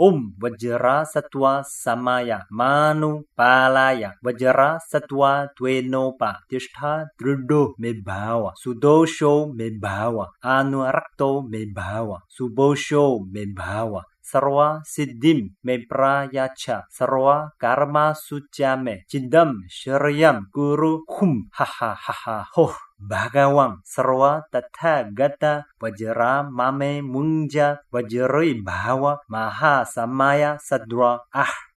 Vajra Sattva Samaya Manu Palaya Vajra Sattva Tvenopa Tishtha Drudo Mebhava Sudosho Mebhava Anurakto Mebhava Subosho Mebhava Sarva Siddhim Meprayacha Sarva Karma Suchame Chidam Sharyam Guru Hum Ha Ha Ha Ha Ho Bhagawang Sarva Tatha Gata Vajra Mame Munja Vajri Bhava Maha Samaya Sadra